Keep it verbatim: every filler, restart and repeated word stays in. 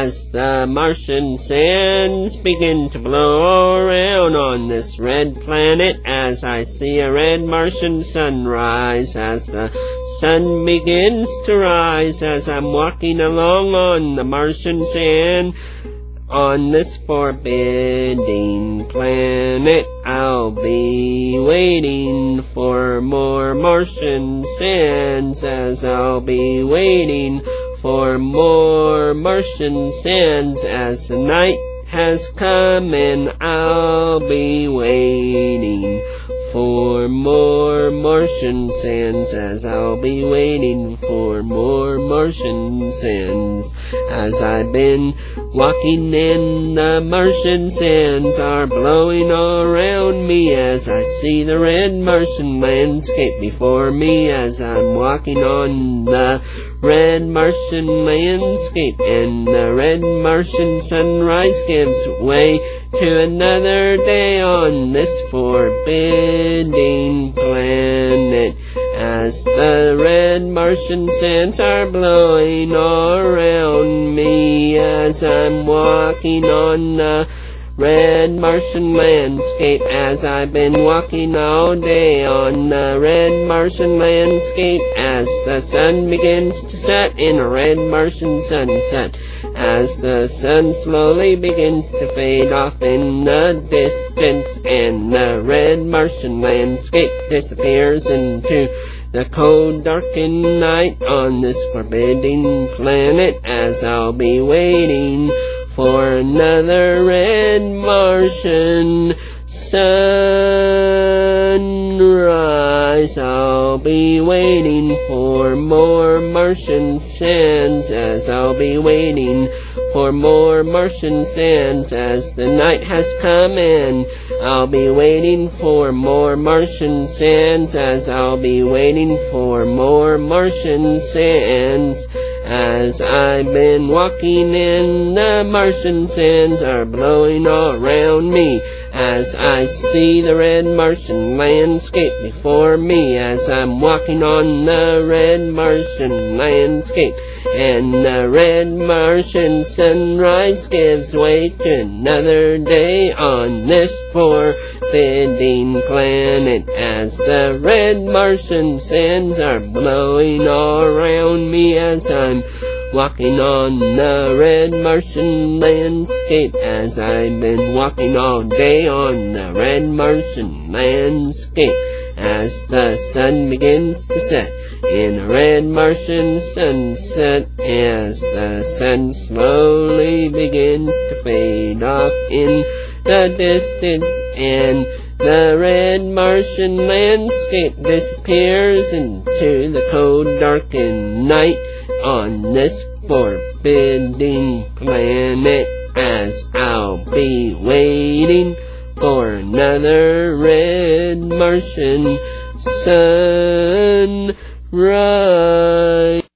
as the Martian sands begin to blow around on this red planet, as I see a red Martian sunrise, as the sun begins to rise, as I'm walking along on the Martian sand. On this forbidding planet, I'll be waiting for more Martian sands, as I'll be waiting for more Martian sands, as the night has come, and I'll be waiting for more Martian sands, as I'll be waiting for more Martian sands. As I've been walking in, the Martian sands are blowing all around me, as I see the red Martian landscape before me, as I'm walking on the red Martian landscape, and the red Martian sunrise gives way to another day on this forbidding planet, as the red Martian sands are blowing all around me, as I'm walking on the red Martian landscape, as I've been walking all day on the red Martian landscape, as the sun begins to set in a red Martian sunset, as the sun slowly begins to fade off in the distance, and the red Martian landscape disappears into the cold, darkened night on this forbidding planet, as I'll be waiting for another red Martian sunrise. I'll be waiting for more Martian sands, as I'll be waiting for more Martian sands, as the night has come, and I'll be waiting for more Martian sands, as I'll be waiting for more Martian sands. As I've been walking in, the Martian sands are blowing all around me, as I see the red Martian landscape before me, as I'm walking on the red Martian landscape, and the red Martian sunrise gives way to another day on this forbidding planet, as the red Martian sands are blowing all around me, as I'm walking on the red Martian landscape, as I've been walking all day on the red Martian landscape, as the sun begins to set in a red Martian sunset, as the sun slowly begins to fade off in the distance, and the red Martian landscape disappears into the cold, darkened night on this forbidding planet, as I'll be waiting for another red Martian sunrise.